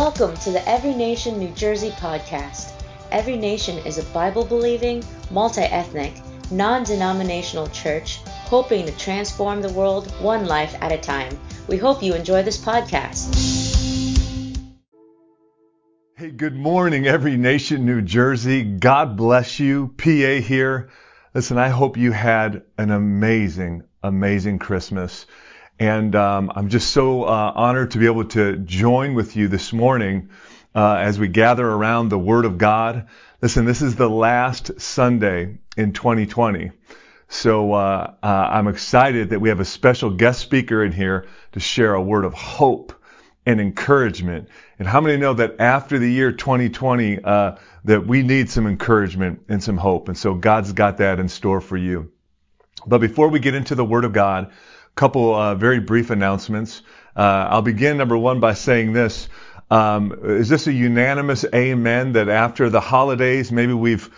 Welcome to the Every Nation New Jersey podcast. Every Nation is a Bible-believing, multi-ethnic, non-denominational church hoping to transform the world one life at a time. We hope you enjoy this podcast. Hey, good morning, Every Nation New Jersey. God bless you. PA here. Listen, I hope you had an amazing Christmas. And I'm just so honored to be able to join with you this morning as we gather around the Word of God. Listen, this is the last Sunday in 2020. So I'm excited that we have a special guest speaker in here to share a word of hope and encouragement. And how many know that after the year 2020, that we need some encouragement and some hope? And so God's got that in store for you. But before we get into the Word of God, couple very brief announcements. I'll begin, number one, by saying this. Is this a unanimous amen that after the holidays, maybe we've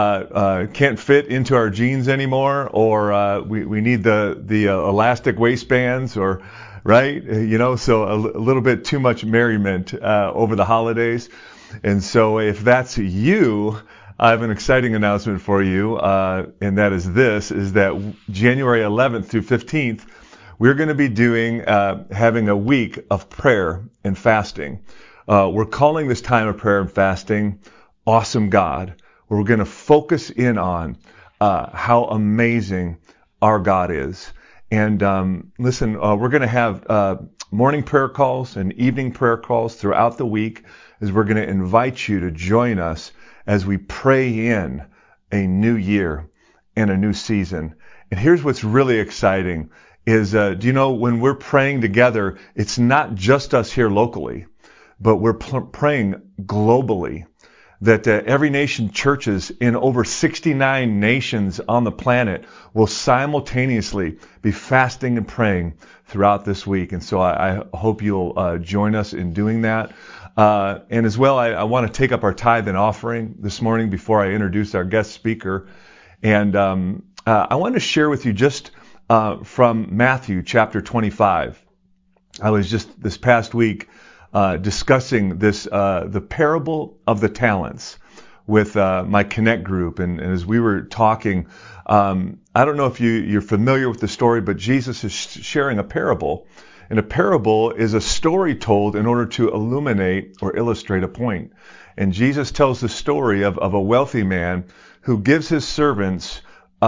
can't fit into our jeans anymore, or we need the elastic waistbands, or right? So a little bit too much merriment over the holidays. And so if that's you, I have an exciting announcement for you, and that is that January 11th through 15th, we're going to be having a week of prayer and fasting. We're calling this time of prayer and fasting Awesome God, where we're going to focus in on how amazing our God is. And listen, we're going to have morning prayer calls and evening prayer calls throughout the week, as we're going to invite you to join us as we pray in a new year and a new season. And here's what's really exciting is, do you know, when we're praying together, it's not just us here locally, but we're praying globally, that Every Nation churches in over 69 nations on the planet will simultaneously be fasting and praying throughout this week. And so I hope you'll join us in doing that. And as well, I want to take up our tithe and offering this morning before I introduce our guest speaker. And I want to share with you just from Matthew chapter 25. I was just this past week discussing the parable of the talents with my Connect group, and as we were talking, I don't know if you're familiar with the story, but Jesus is sharing a parable, and a parable is a story told in order to illuminate or illustrate a point. And Jesus tells the story of a wealthy man who gives his servants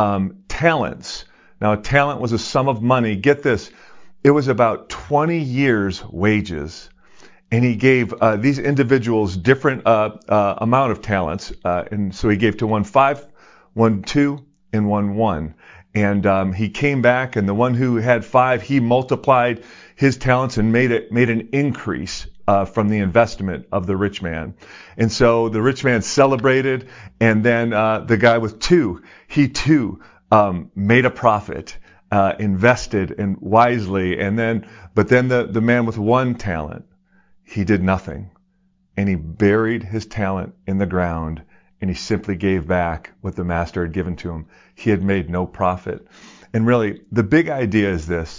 talents. Now, a talent was a sum of money. Get this, it was about 20 years' wages. And he gave these individuals different amount of talents. And so he gave to one 5, one 2, and one 1. And he came back, and the one who had 5, he multiplied his talents and made an increase from the investment of the rich man. And so the rich man celebrated, and then the guy with 2, he too made a profit, invested and wisely, but then the man with 1 talent, he did nothing, and he buried his talent in the ground, and he simply gave back what the master had given to him. He had made no profit. And really, the big idea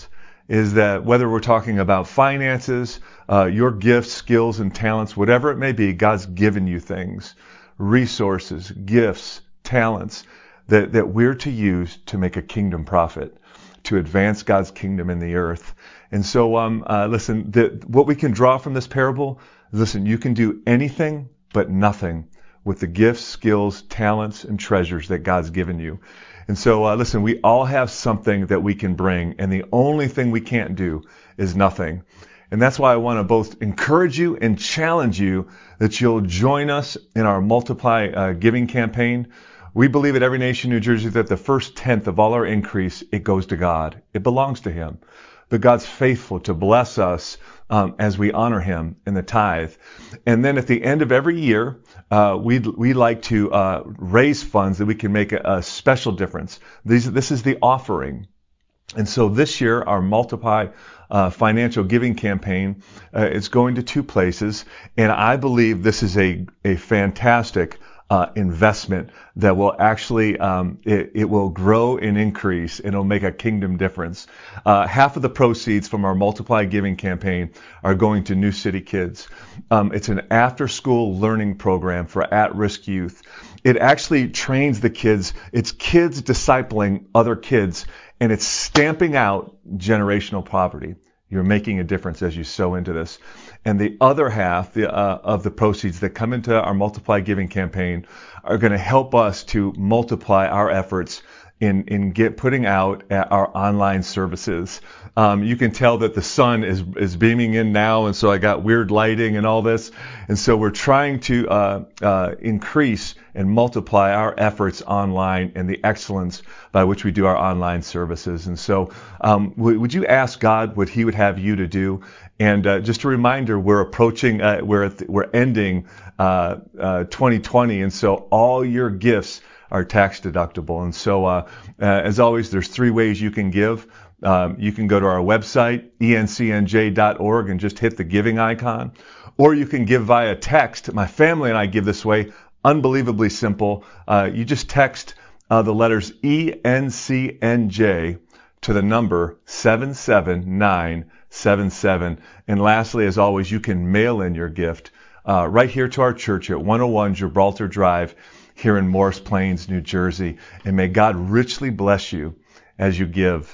is that whether we're talking about finances, your gifts, skills, and talents, whatever it may be, God's given you things, resources, gifts, talents, that we're to use to make a kingdom profit, to advance God's kingdom in the earth. And so, listen, what we can draw from this parable, listen, you can do anything but nothing with the gifts, skills, talents, and treasures that God's given you. And so, listen, we all have something that we can bring, and the only thing we can't do is nothing. And that's why I want to both encourage you and challenge you that you'll join us in our Multiply Giving campaign. We believe at Every Nation New Jersey that the first 10th of all our increase, it goes to God. It belongs to Him. But God's faithful to bless us as we honor Him in the tithe. And then at the end of every year, we like to raise funds that we can make a special difference. This is the offering. And so this year, our Multiply financial giving campaign is going to 2 places. And I believe this is a fantastic investment that will actually, it will grow and increase, and it'll make a kingdom difference. Half of the proceeds from our Multiply Giving campaign are going to New City Kids. It's an after-school learning program for at-risk youth. It actually trains the kids. It's kids discipling other kids, and it's stamping out generational poverty. You're making a difference as you sow into this. And the other half of the proceeds that come into our Multiply Giving campaign are going to help us to multiply our efforts in putting out our online services. You can tell that the sun is beaming in now, and so I got weird lighting and all this. And so we're trying to increase and multiply our efforts online and the excellence by which we do our online services. And so would you ask God what he would have you to do? And just a reminder, we're approaching, we're ending 2020, and so all your gifts are tax deductible. And so as always, there's three ways you can give. You can go to our website, encnj.org, and just hit the giving icon. Or you can give via text. My family and I give this way. Unbelievably simple. You just text the letters ENCNJ to the number 77977. And lastly, as always, you can mail in your gift right here to our church at 101 Gibraltar Drive here in Morris Plains, New Jersey. And may God richly bless you as you give.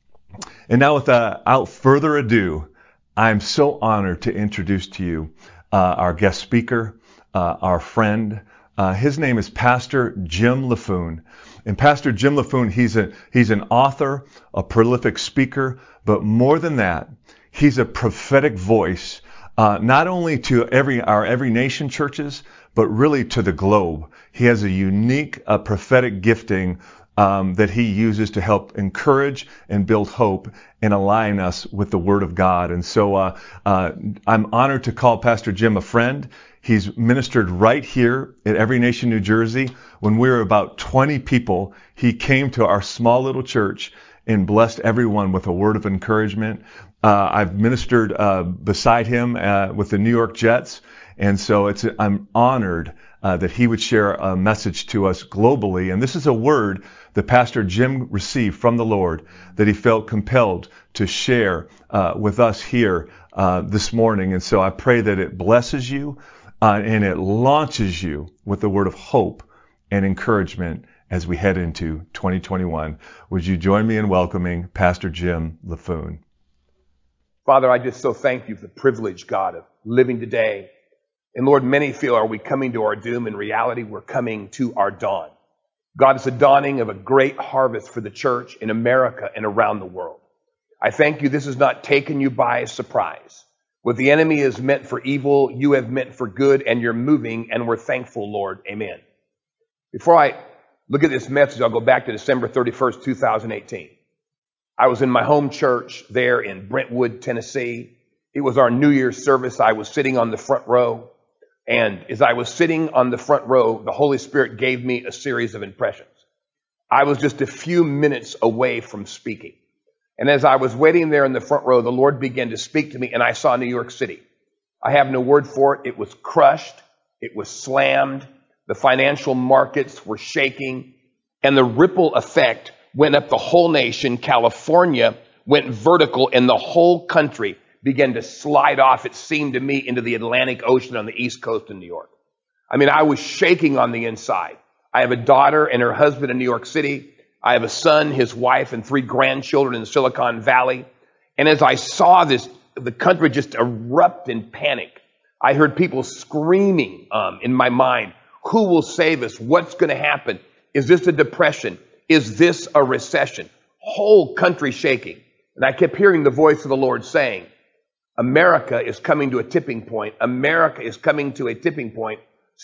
And now, without further ado, I'm so honored to introduce to you our guest speaker, our friend. His name is Pastor Jim Laffoon. And Pastor Jim Laffoon, he's an author, a prolific speaker, but more than that, he's a prophetic voice, not only to our Every Nation churches, but really to the globe. He has a unique prophetic gifting that he uses to help encourage and build hope and align us with the Word of God. And so I'm honored to call Pastor Jim a friend. He's ministered right here at Every Nation, New Jersey. When we were about 20 people, he came to our small little church and blessed everyone with a word of encouragement. I've ministered beside him with the New York Jets. And so I'm honored that he would share a message to us globally. And this is a word that Pastor Jim received from the Lord that he felt compelled to share with us here this morning. And so I pray that it blesses you and it launches you with the word of hope and encouragement as we head into 2021. Would you join me in welcoming Pastor Jim Laffoon? Father, I just so thank you for the privilege, God, of living today. And Lord, many feel, are we coming to our doom? In reality, we're coming to our dawn. God, it's the dawning of a great harvest for the church in America and around the world. I thank you this has not taken you by surprise. What the enemy is meant for evil, you have meant for good, and you're moving, and we're thankful, Lord. Amen. Before I look at this message, I'll go back to December 31st, 2018. I was in my home church there in Brentwood, Tennessee. It was our New Year's service. I was sitting on the front row. And as I was sitting on the front row, the Holy Spirit gave me a series of impressions. I was just a few minutes away from speaking. And as I was waiting there in the front row, the Lord began to speak to me, and I saw New York City. I have no word for it. It was crushed. It was slammed. The financial markets were shaking. And the ripple effect went up the whole nation. California went vertical, and the whole country began to slide off, it seemed to me, into the Atlantic Ocean on the East Coast of New York. I mean, I was shaking on the inside. I have a daughter and her husband in New York City. I have a son, his wife, and 3 grandchildren in Silicon Valley. And as I saw this, the country just erupt in panic. I heard people screaming in my mind, who will save us? What's going to happen? Is this a depression? Is this a recession? Whole country shaking. And I kept hearing the voice of the Lord saying, America is coming to a tipping point. America is coming to a tipping point.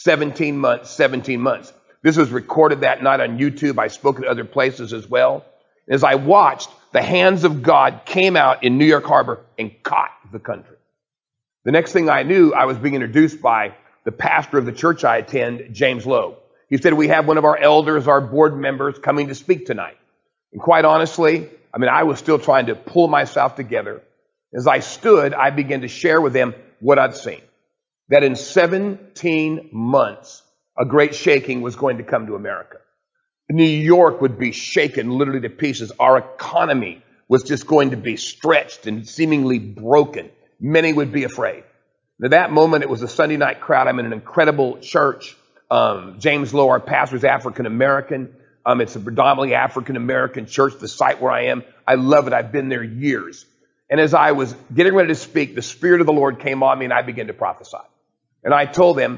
17 months, 17 months. This was recorded that night on YouTube. I spoke at other places as well. As I watched, the hands of God came out in New York Harbor and caught the country. The next thing I knew, I was being introduced by the pastor of the church I attend, James Lowe. He said, we have one of our elders, our board members, coming to speak tonight. And quite honestly, I was still trying to pull myself together. As I stood, I began to share with them what I'd seen. That in 17 months, A great shaking was going to come to America. New York would be shaken literally to pieces. Our economy was just going to be stretched and seemingly broken. Many would be afraid. At that moment, it was a Sunday night crowd. I'm in an incredible church. James Lowe, our pastor, is African American. It's a predominantly African American church, the site where I am. I love it. I've been there years. And as I was getting ready to speak, the Spirit of the Lord came on me and I began to prophesy. And I told them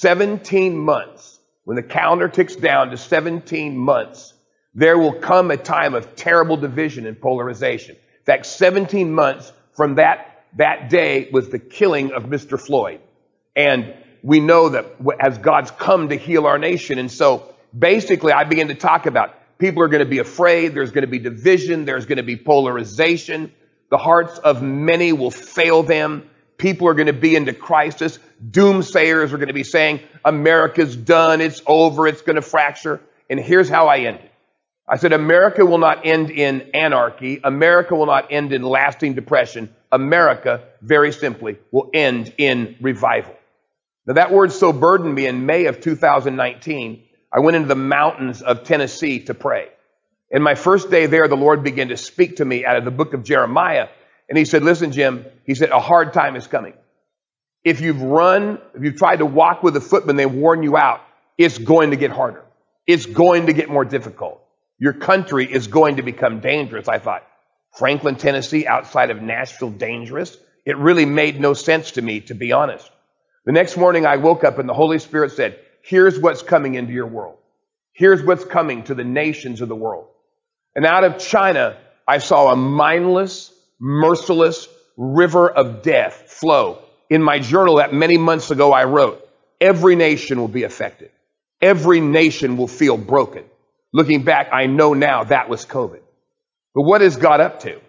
17 months, when the calendar ticks down to 17 months, there will come a time of terrible division and polarization. In fact, 17 months from that day was the killing of Mr. Floyd. And we know that as God's come to heal our nation. And so basically I began to talk about people are going to be afraid. There's going to be division. There's going to be polarization. The hearts of many will fail them. People are going to be into crisis. Doomsayers are going to be saying, America's done. It's over. It's going to fracture. And here's how I ended. I said, America will not end in anarchy. America will not end in lasting depression. America, very simply, will end in revival. Now that word so burdened me in May of 2019. I went into the mountains of Tennessee to pray. And my first day there, the Lord began to speak to me out of the book of Jeremiah. And he said, listen, Jim, he said, a hard time is coming. If you've tried to walk with a footman, they warn you out, it's going to get harder. It's going to get more difficult. Your country is going to become dangerous. I thought, Franklin, Tennessee, outside of Nashville, dangerous? It really made no sense to me, to be honest. The next morning I woke up and the Holy Spirit said, here's what's coming into your world. Here's what's coming to the nations of the world. And out of China, I saw a mindless, merciless river of death flow. In my journal that many months ago I wrote, every nation will be affected. Every nation will feel broken. Looking back, I know now that was COVID. But what is God up to?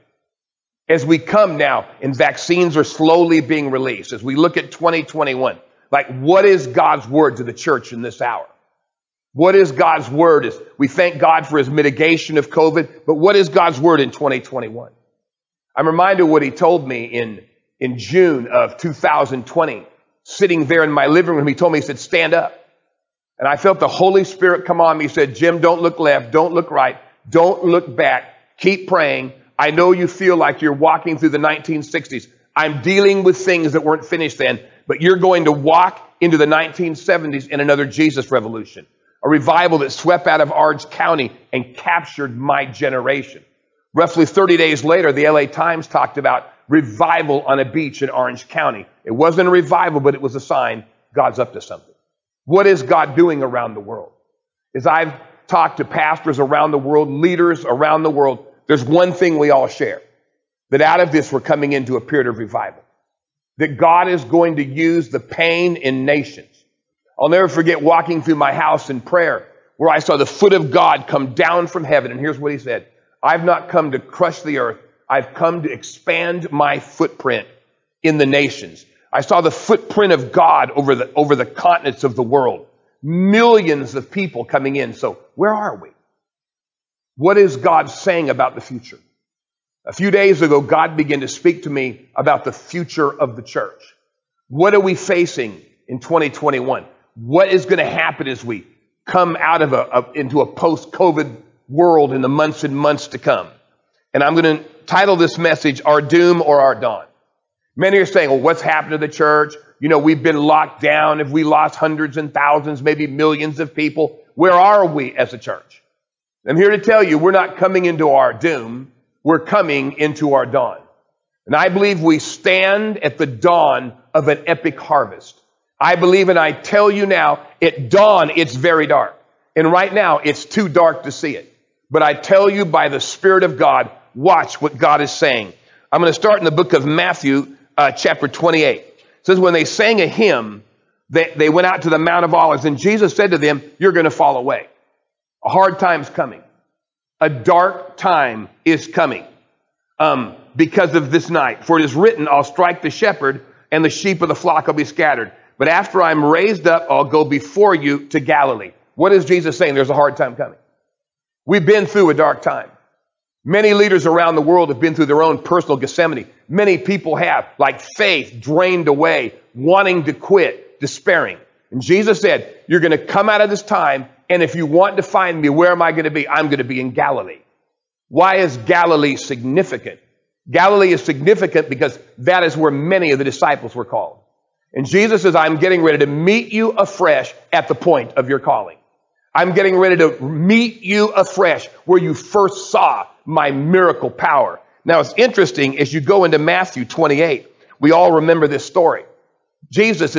As we come now, and vaccines are slowly being released, as we look at 2021, like what is God's word to the church in this hour? What is God's word? We thank God for his mitigation of COVID, but what is God's word in 2021? I'm reminded of what he told me in June of 2020, sitting there in my living room. He told me, he said, stand up. And I felt the Holy Spirit come on me. He said, Jim, don't look left. Don't look right. Don't look back. Keep praying. I know you feel like you're walking through the 1960s. I'm dealing with things that weren't finished then, but you're going to walk into the 1970s in another Jesus revolution, a revival that swept out of Orange County and captured my generation. Roughly 30 days later, the LA Times talked about revival on a beach in Orange County. It wasn't a revival, but it was a sign God's up to something. What is God doing around the world? As I've talked to pastors around the world, leaders around the world, there's one thing we all share, that out of this we're coming into a period of revival, that God is going to use the pain in nations. I'll never forget walking through my house in prayer where I saw the foot of God come down from heaven. And here's what he said, I've not come to crush the earth. I've come to expand my footprint in the nations. I saw the footprint of God over the continents of the world. Millions of people coming in. So where are we? What is God saying about the future? A few days ago, God began to speak to me about the future of the church. What are we facing in 2021? What is going to happen as we come out of into a post-COVID world in the months and months to come? And I'm going to title this message, Our Doom or Our Dawn. Many are saying, well, what's happened to the church? You know, we've been locked down. Have we lost hundreds and thousands, maybe millions of people? Where are we as a church? I'm here to tell you, we're not coming into our doom. We're coming into our dawn. And I believe we stand at the dawn of an epic harvest. I believe, and I tell you now, at dawn, it's very dark. And right now, it's too dark to see it. But I tell you by the Spirit of God, watch what God is saying. I'm going to start in the book of Matthew, chapter 28. It says, when they sang a hymn, they went out to the Mount of Olives, and Jesus said to them, you're going to fall away. A hard time's coming. A dark time is coming because of this night. For it is written, I'll strike the shepherd, and the sheep of the flock will be scattered. But after I'm raised up, I'll go before you to Galilee. What is Jesus saying? There's a hard time coming. We've been through a dark time. Many leaders around the world have been through their own personal Gethsemane. Many people have, like faith drained away, wanting to quit, despairing. And Jesus said, you're going to come out of this time, and if you want to find me, where am I going to be? I'm going to be in Galilee. Why is Galilee significant? Galilee is significant because that is where many of the disciples were called. And Jesus says, I'm getting ready to meet you afresh at the point of your calling. I'm getting ready to meet you afresh where you first saw my miracle power. Now, it's interesting, as you go into Matthew 28, we all remember this story. Jesus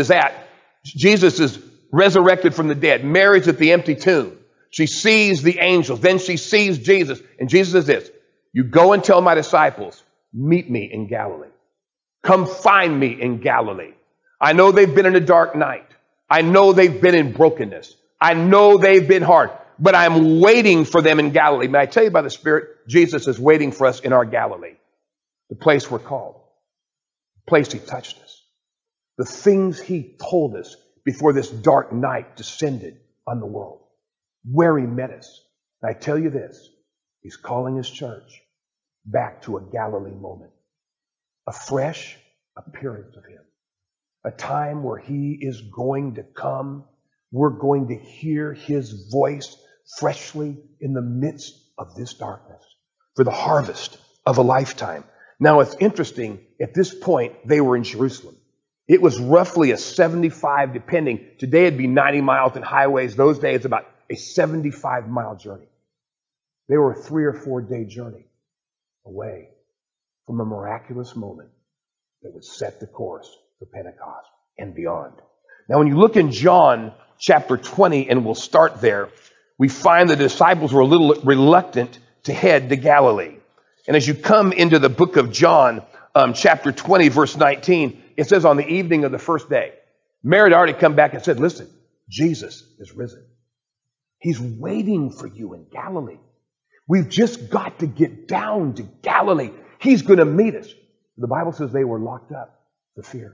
is resurrected from the dead. Mary's at the empty tomb. She sees the angels. Then she sees Jesus. And Jesus says this, you go and tell my disciples, meet me in Galilee. Come find me in Galilee. I know they've been in a dark night. I know they've been in brokenness. I know they've been hard. But I'm waiting for them in Galilee. May I tell you by the Spirit, Jesus is waiting for us in our Galilee. The place we're called. The place he touched us. The things he told us before this dark night descended on the world. Where he met us. And I tell you this, he's calling his church back to a Galilee moment. A fresh appearance of him. A time where he is going to come. We're going to hear his voice freshly in the midst of this darkness for the harvest of a lifetime. Now, it's interesting, at this point, they were in Jerusalem. It was roughly a 75, depending. Today it'd be 90 miles in highways. Those days, about a 75-mile journey. They were a 3 or 4 day journey away from a miraculous moment that would set the course for Pentecost and beyond. Now, when you look in John chapter 20, and we'll start there, we find the disciples were a little reluctant to head to Galilee. And as you come into the book of John, chapter 20, verse 19, it says on the evening of the first day, Mary had already come back and said, listen, Jesus is risen. He's waiting for you in Galilee. We've just got to get down to Galilee. He's going to meet us. The Bible says they were locked up for fear.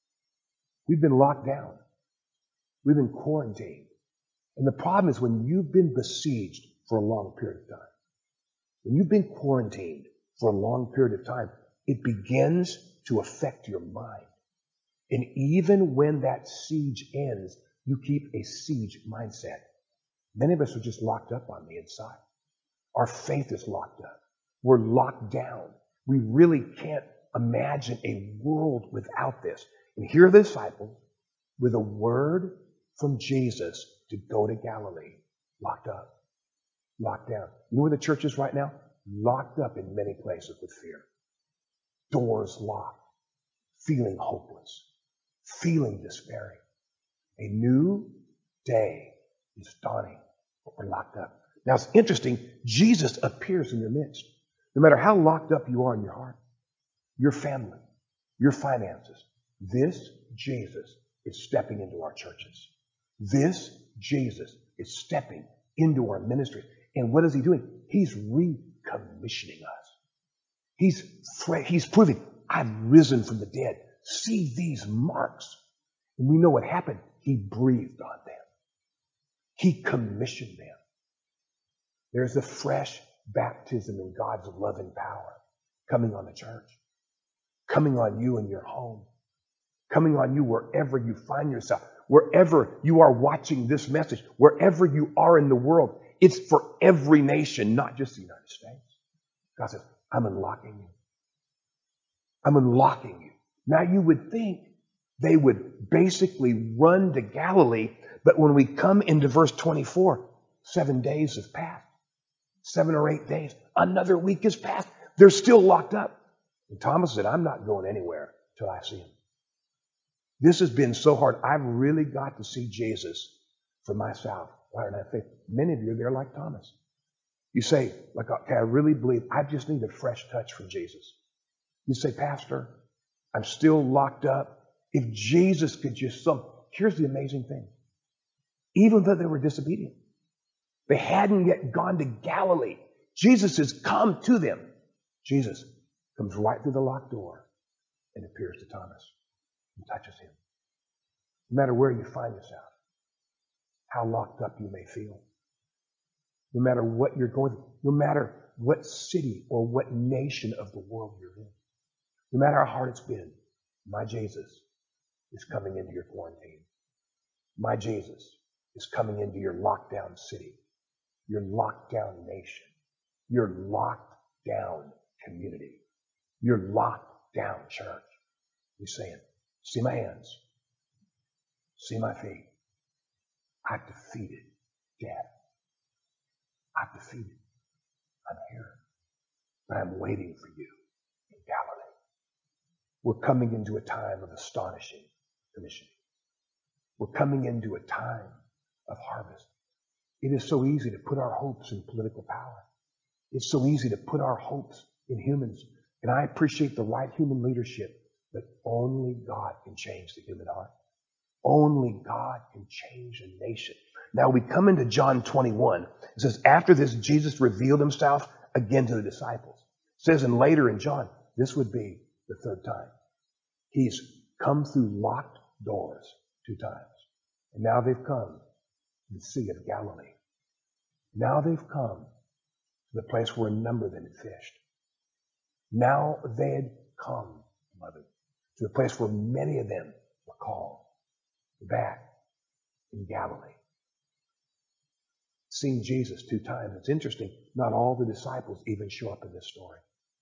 We've been locked down. We've been quarantined. And the problem is when you've been besieged for a long period of time, when you've been quarantined for a long period of time, it begins to affect your mind. And even when that siege ends, you keep a siege mindset. Many of us are just locked up on the inside. Our faith is locked up. We're locked down. We really can't imagine a world without this. And here are the disciples with a word from Jesus to go to Galilee, locked up, locked down. You know where the church is right now? Locked up in many places with fear. Doors locked, feeling hopeless, feeling despairing. A new day is dawning, but we're locked up. Now it's interesting, Jesus appears in your midst. No matter how locked up you are in your heart, your family, your finances, this Jesus is stepping into our churches. This Jesus is stepping into our ministry. And what is he doing? He's recommissioning us. He's proving, I've risen from the dead. See these marks. And we know what happened. He breathed on them. He commissioned them. There's a fresh baptism in God's love and power coming on the church, coming on you in your home, coming on you wherever you find yourself, wherever you are watching this message, wherever you are in the world. It's for every nation, not just the United States. God says, I'm unlocking you. I'm unlocking you. Now you would think they would basically run to Galilee, but when we come into verse 24, 7 days have passed. 7 or 8 days. Another week has passed. They're still locked up. And Thomas said, I'm not going anywhere till I see him. This has been so hard. I've really got to see Jesus for myself. Why don't I think? Many of you are there like Thomas. You say, like, okay, I really believe I just need a fresh touch from Jesus. You say, Pastor, I'm still locked up. If Jesus could just here's the amazing thing. Even though they were disobedient, they hadn't yet gone to Galilee. Jesus has come to them. Jesus comes right through the locked door and appears to Thomas and touches him. No matter where you find yourself, how locked up you may feel, no matter what you're going through, no matter what city or what nation of the world you're in, no matter how hard it's been, my Jesus is coming into your quarantine. My Jesus is coming into your lockdown city, your lockdown nation, your locked down community, your locked down church. He's saying, see my hands, see my feet. I've defeated death. I've defeated. I'm here. But I'm waiting for you in Galilee. We're coming into a time of astonishing commissioning. We're coming into a time of harvest. It is so easy to put our hopes in political power. It's so easy to put our hopes in humans. And I appreciate the right human leadership, but only God can change the human heart. Only God can change a nation. Now we come into John 21. It says, after this, Jesus revealed himself again to the disciples. It says, and later in John, this would be the third time. He's come through locked doors 2 times. And now they've come to the Sea of Galilee. Now they've come to the place where a number of them had fished. Now they had come, beloved, to the place where many of them were called back in Galilee. Seeing Jesus 2 times. It's interesting, not all the disciples even show up in this story.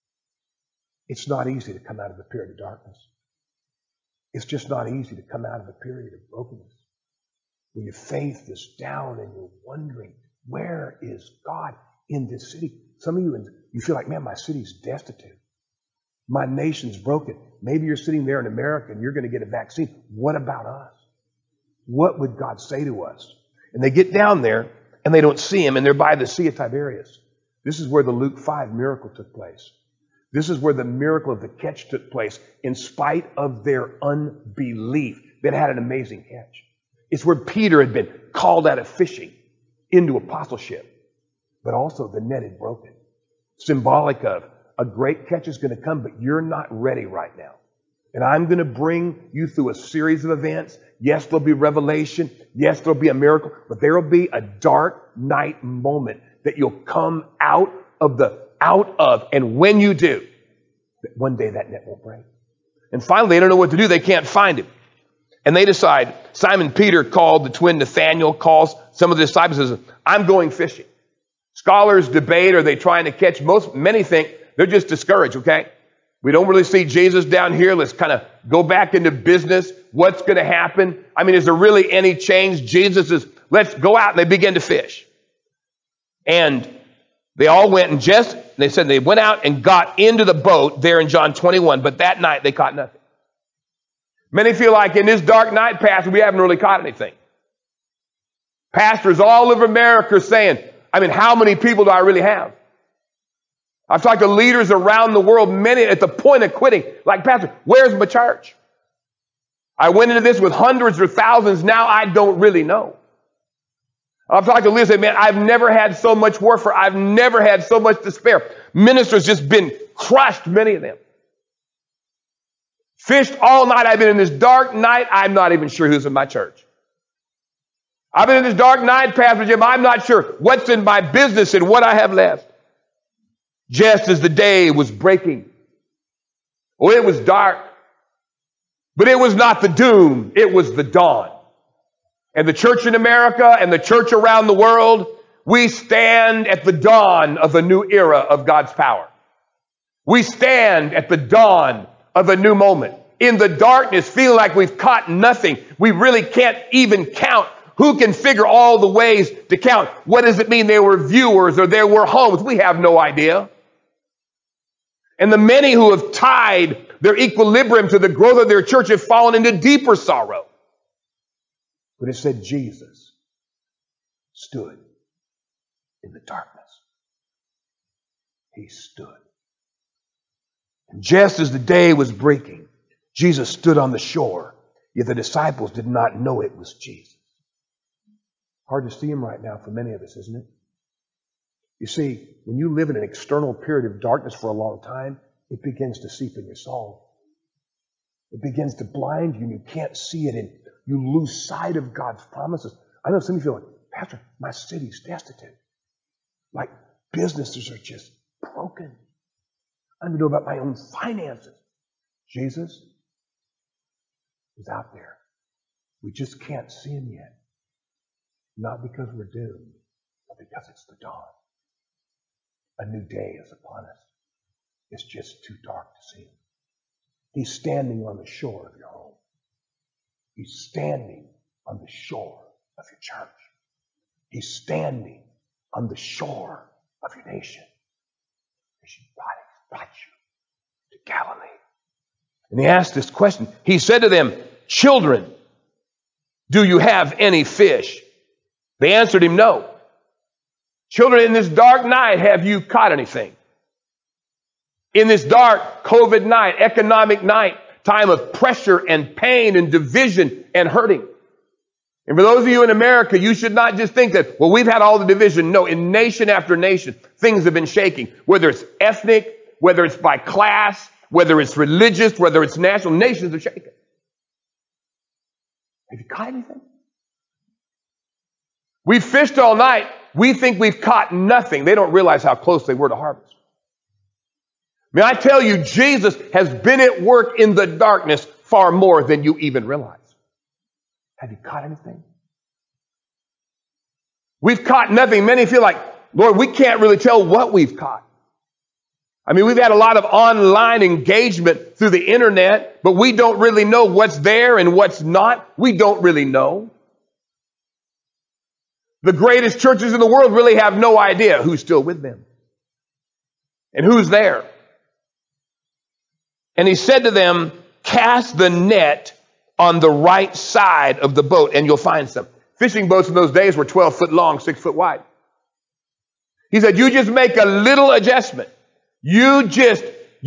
It's not easy to come out of a period of darkness. It's just not easy to come out of a period of brokenness, where your faith is down and you're wondering, where is God in this city? Some of you feel like, man, my city's destitute. My nation's broken. Maybe you're sitting there in America and you're going to get a vaccine. What about us? What would God say to us? And they get down there and they don't see him, and they're by the Sea of Tiberias. This is where the Luke 5 miracle took place. This is where the miracle of the catch took place in spite of their unbelief. That had an amazing catch. It's where Peter had been called out of fishing into apostleship, but also the net had broken. Symbolic of a great catch is going to come, but you're not ready right now. And I'm going to bring you through a series of events. Yes, there'll be revelation. Yes, there'll be a miracle, but there will be a dark night moment that you'll come out of. And when you do, one day that net won't break. And finally, they don't know what to do. They can't find him. And they decide, Simon Peter called the twin Nathanael, calls some of the disciples and says, I'm going fishing. Scholars debate, are they trying to catch? Many think they're just discouraged, okay? We don't really see Jesus down here. Let's kind of go back into business. What's going to happen? I mean, is there really any change? Jesus is, let's go out, and they begin to fish. And they all went, and they said they went out and got into the boat there in John 21, but that night they caught nothing. Many feel like in this dark night, Pastor, we haven't really caught anything. Pastors all over America are saying, how many people do I really have? I've talked to leaders around the world, many at the point of quitting, like, Pastor, where's my church? I went into this with hundreds or thousands. Now I don't really know. I've talked to leaders and say, man, I've never had so much warfare. I've never had so much despair. Ministers just been crushed, many of them. Fished all night. I've been in this dark night. I'm not even sure who's in my church. I've been in this dark night, Pastor Jim. I'm not sure what's in my business and what I have left. Just as the day was breaking. Oh, it was dark. But it was not the doom. It was the dawn. And the church in America and the church around the world, we stand at the dawn of a new era of God's power. We stand at the dawn of a new moment. In the darkness, feeling like we've caught nothing. We really can't even count. Who can figure all the ways to count? What does it mean there were viewers or there were homes? We have no idea. And the many who have tied their equilibrium to the growth of their church have fallen into deeper sorrow. But it said Jesus stood in the darkness. He stood. And just as the day was breaking, Jesus stood on the shore, yet the disciples did not know it was Jesus. Hard to see him right now for many of us, isn't it? You see, when you live in an external period of darkness for a long time, it begins to seep in your soul. It begins to blind you and you can't see it and you lose sight of God's promises. I know some of you feel like, Pastor, my city's destitute. Like businesses are just broken. I don't know about my own finances. Jesus was out there We just can't see him yet. Not because we're doomed, but because it's the dawn. A new day is upon us. It's just too dark to see him. He's standing on the shore of your home. He's standing on the shore of your church. He's standing on the shore of your nation. He's brought you to Galilee. And he asked this question. He said to them, children, do you have any fish? They answered him, no. Children, in this dark night, have you caught anything? In this dark COVID night, economic night, time of pressure and pain and division and hurting. And for those of you in America, you should not just think that, well, we've had all the division. No, in nation after nation, things have been shaking. Whether it's ethnic, whether it's by class, whether it's religious, whether it's national, nations are shaking. Have you caught anything? We fished all night. We think we've caught nothing. They don't realize how close they were to harvest. May I tell you, Jesus has been at work in the darkness far more than you even realize. Have you caught anything? We've caught nothing. Many feel like, Lord, we can't really tell what we've caught. I mean, we've had a lot of online engagement through the internet, but we don't really know what's there and what's not. We don't really know. The greatest churches in the world really have no idea who's still with them and who's there. And he said to them, cast the net on the right side of the boat and you'll find some. Fishing boats in those days were 12 foot long, 6 foot wide. He said, you just make a little adjustment. You just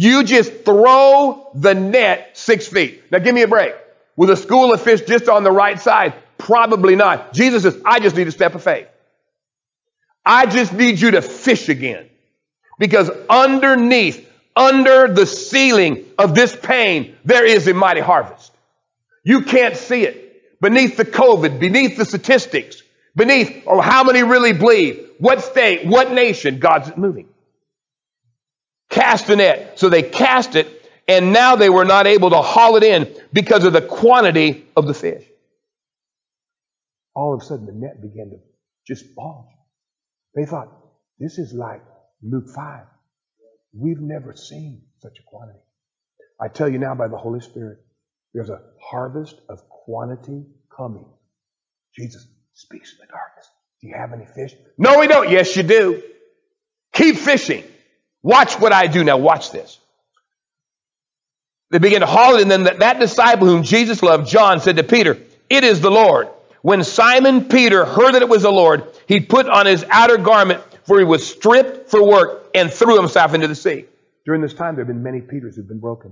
throw the net 6 feet. Now give me a break. With a school of fish just on the right side? Probably not. Jesus says, I just need a step of faith. I just need you to fish again. Because under the ceiling of this pain, there is a mighty harvest. You can't see it. Beneath the COVID, beneath the statistics, beneath how many really believe, what state, what nation, God's moving. Cast the net. So they cast it, and now they were not able to haul it in because of the quantity of the fish. All of a sudden, the net began to just bulge. They thought, this is like Luke 5. We've never seen such a quantity. I tell you now by the Holy Spirit, there's a harvest of quantity coming. Jesus speaks in the darkness. Do you have any fish? No, we don't. Yes, you do. Keep fishing. Watch what I do. Now watch this. They began to haul it, and then that disciple whom Jesus loved, John, said to Peter, it is the Lord. When Simon Peter heard that it was the Lord, he put on his outer garment, for he was stripped for work, and threw himself into the sea. During this time, there have been many Peters who've been broken.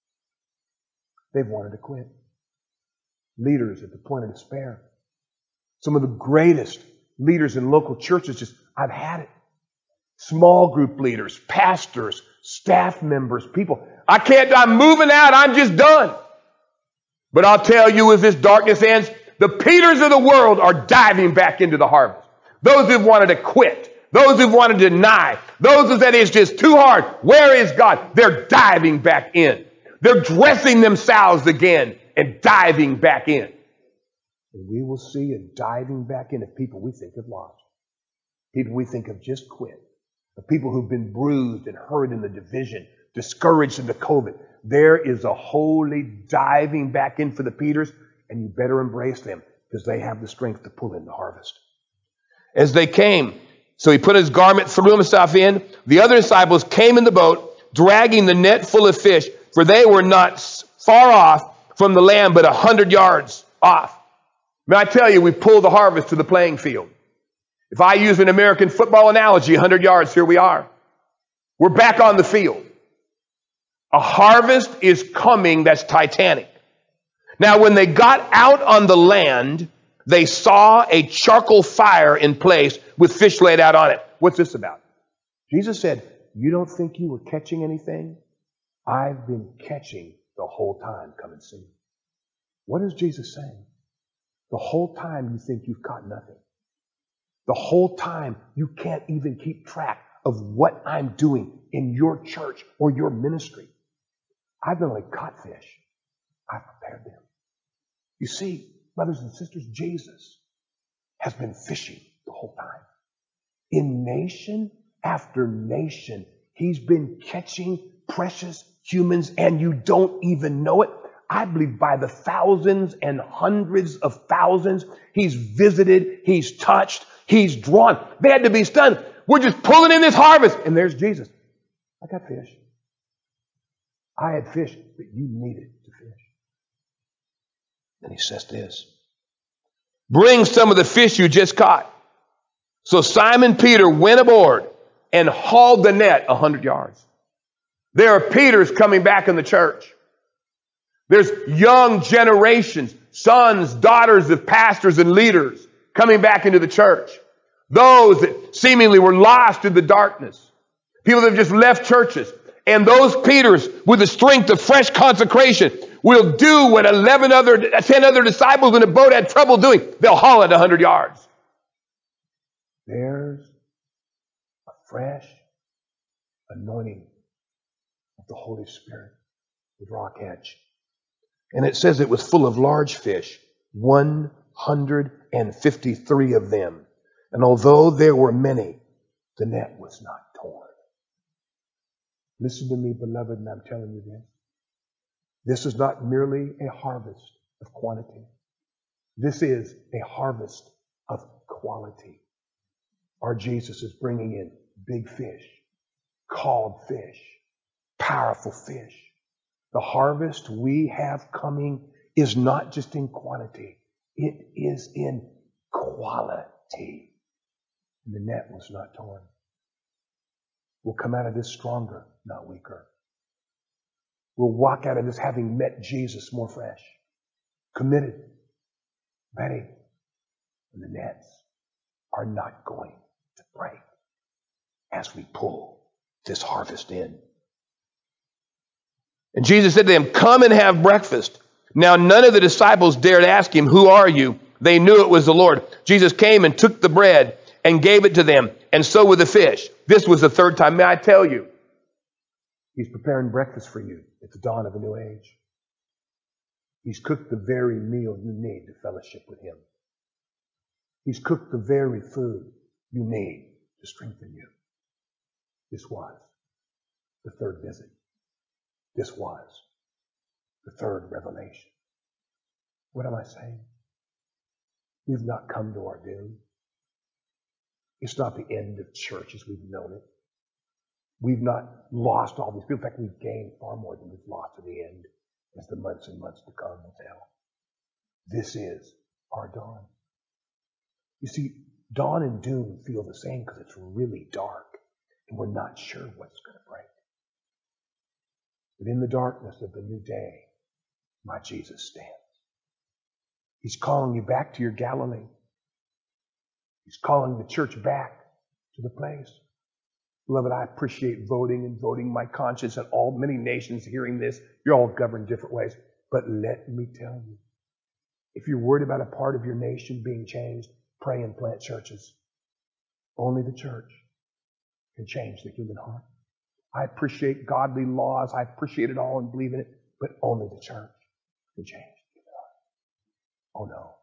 They've wanted to quit. Leaders at the point of despair. Some of the greatest leaders in local churches just, I've had it. Small group leaders, pastors, staff members, people. I'm moving out. I'm just done. But I'll tell you, as this darkness ends, the Peters of the world are diving back into the harvest. Those who've wanted to quit. Those who've wanted to deny. Those who said it's just too hard. Where is God? They're diving back in. They're dressing themselves again and diving back in. And we will see a diving back in of people we think have lost. People we think have just quit. Of people who've been bruised and hurt in the division, discouraged in the COVID. There is a holy diving back in for the Peters, and you better embrace them because they have the strength to pull in the harvest. As they came, so he put his garment, threw himself in. The other disciples came in the boat, dragging the net full of fish, for they were not far off from the land, but 100 yards off. May I tell you, we pulled the harvest to the playing field. If I use an American football analogy, 100 yards, here we are. We're back on the field. A harvest is coming that's titanic. Now, when they got out on the land, they saw a charcoal fire in place with fish laid out on it. What's this about? Jesus said, you don't think you were catching anything? I've been catching the whole time. Come and see. What is Jesus saying? The whole time you think you've caught nothing. The whole time you can't even keep track of what I'm doing in your church or your ministry. I've not only caught fish, I've prepared them. You see, brothers and sisters, Jesus has been fishing the whole time. In nation after nation, he's been catching precious humans, and you don't even know it. I believe by the thousands and hundreds of thousands, he's visited, he's touched, he's drawn. They had to be stunned. We're just pulling in this harvest. And there's Jesus. I got fish. I had fish, but you needed to fish. And he says this, bring some of the fish you just caught. So Simon Peter went aboard and hauled the net 100 yards. There are Peters coming back in the church. There's young generations, sons, daughters of pastors and leaders coming back into the church. Those that seemingly were lost in the darkness. People that have just left churches. And those Peters, with the strength of fresh consecration, will do what 10 other disciples in a boat had trouble doing. They'll haul it 100 yards. There's a fresh anointing of the Holy Spirit with Rock Edge. And it says it was full of large fish, 153 of them. And although there were many, the net was not torn. Listen to me, beloved, and I'm telling you this. This is not merely a harvest of quantity. This is a harvest of quality. Our Jesus is bringing in big fish, called fish, powerful fish. The harvest we have coming is not just in quantity. It is in quality. And the net was not torn. We'll come out of this stronger, not weaker. We'll walk out of this having met Jesus more fresh, committed, ready. And the nets are not going to break as we pull this harvest in. And Jesus said to them, come and have breakfast. Now none of the disciples dared ask him, who are you? They knew it was the Lord. Jesus came and took the bread and gave it to them, and so with the fish. This was the third time. May I tell you, he's preparing breakfast for you at the dawn of a new age. He's cooked the very meal you need to fellowship with him. He's cooked the very food you need to strengthen you. This was the third visit. This was the third revelation. What am I saying? We've not come to our doom. It's not the end of church as we've known it. We've not lost all these people. In fact, we've gained far more than we've lost in the end as the months and months to come will tell. This is our dawn. You see, dawn and doom feel the same because it's really dark and we're not sure what's going to break. But in the darkness of the new day, my Jesus stands. He's calling you back to your Galilee. He's calling the church back to the place. Beloved, I appreciate voting and voting my conscience and all many nations hearing this. You're all governed different ways. But let me tell you, if you're worried about a part of your nation being changed, pray and plant churches. Only the church can change the human heart. I appreciate godly laws. I appreciate it all and believe in it. But only the church can change the human heart. Oh no.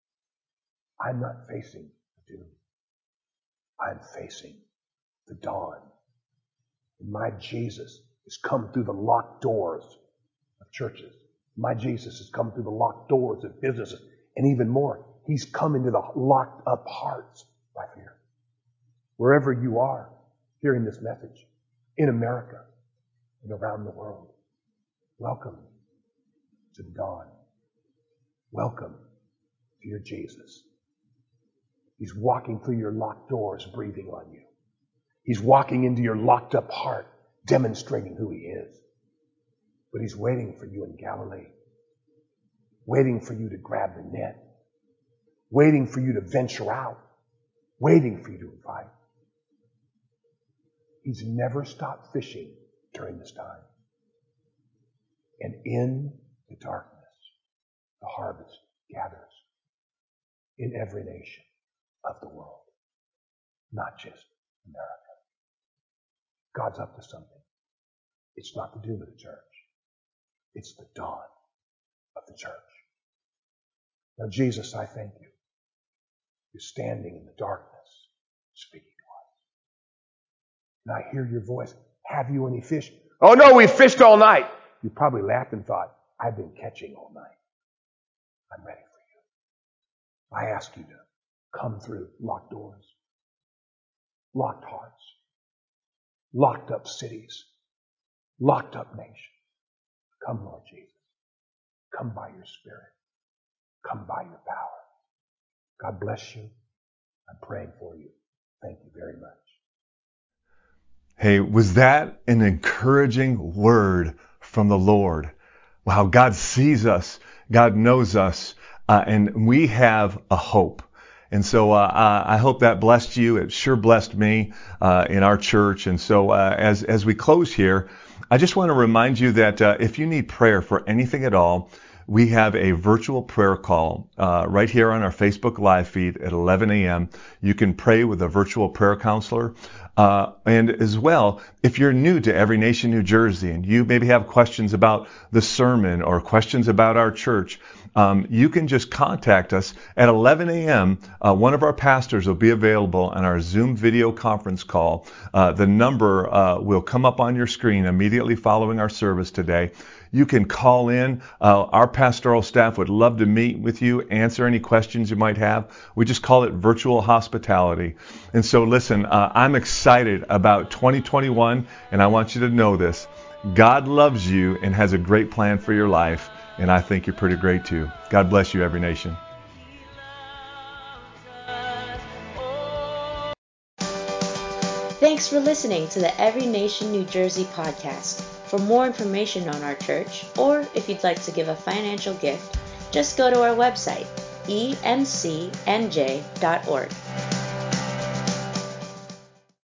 I'm not facing the doom. I'm facing the dawn. And my Jesus has come through the locked doors of churches. My Jesus has come through the locked doors of businesses. And even more, he's come into the locked up hearts right here. Wherever you are hearing this message, in America and around the world, welcome to the dawn. Welcome to your Jesus. He's walking through your locked doors, breathing on you. He's walking into your locked up heart, demonstrating who he is. But he's waiting for you in Galilee, waiting for you to grab the net, waiting for you to venture out, waiting for you to invite. He's never stopped fishing during this time. And in the darkness, the harvest gathers in every nation of the world, not just America. God's up to something. It's not the doom of the church. It's the dawn of the church. Now, Jesus, I thank you. You're standing in the darkness, speaking to us. And I hear your voice. Have you any fish? Oh no, we fished all night. You probably laughed and thought, I've been catching all night. I'm ready for you. I ask you to come through locked doors, locked hearts, locked up cities, locked up nations. Come, Lord Jesus. Come by your Spirit. Come by your power. God bless you. I'm praying for you. Thank you very much. Hey, was that an encouraging word from the Lord? Wow, God sees us. God knows us. And we have a hope. And so I hope that blessed you. It sure blessed me in our church. And so as we close here, I just want to remind you that if you need prayer for anything at all, we have a virtual prayer call right here on our Facebook Live feed at 11 a.m. You can pray with a virtual prayer counselor. And as well, if you're new to Every Nation New Jersey and you maybe have questions about the sermon or questions about our church, you can just contact us at 11 a.m. One of our pastors will be available on our Zoom video conference call. The number will come up on your screen immediately following our service today. You can call in. Our pastoral staff would love to meet with you, answer any questions you might have. We just call it virtual hospitality. And so listen, I'm excited about 2021, and I want you to know this. God loves you and has a great plan for your life, and I think you're pretty great too. God bless you, Every Nation. Thanks for listening to the Every Nation New Jersey podcast. For more information on our church, or if you'd like to give a financial gift, just go to our website, emcnj.org.